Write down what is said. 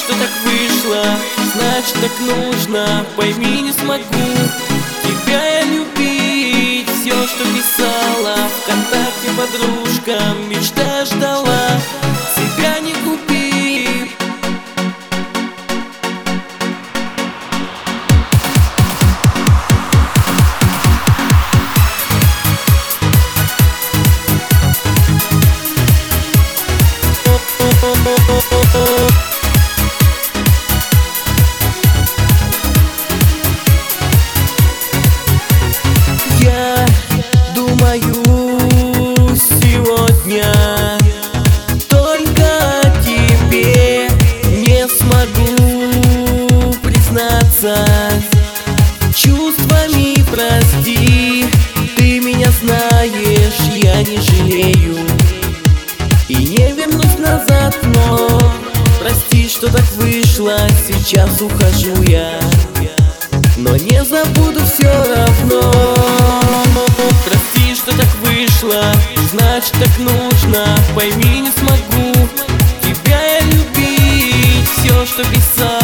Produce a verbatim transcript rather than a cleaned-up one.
что так вышло, значит так нужно. Пойми, не смогу тебя я любить. Все, что писала ВКонтакте подружкам, мечта ждала, тебя не купить. Я думаю сегодня только о тебе, не смогу признаться чувствами, прости. Ты меня знаешь, я не жалею и не вернусь назад, но прости, что так вышло, сейчас ухожу я, но не забуду все равно. Прости, что так вышло, значит так нужно. Пойми, не смогу тебя я любить. Все, что писал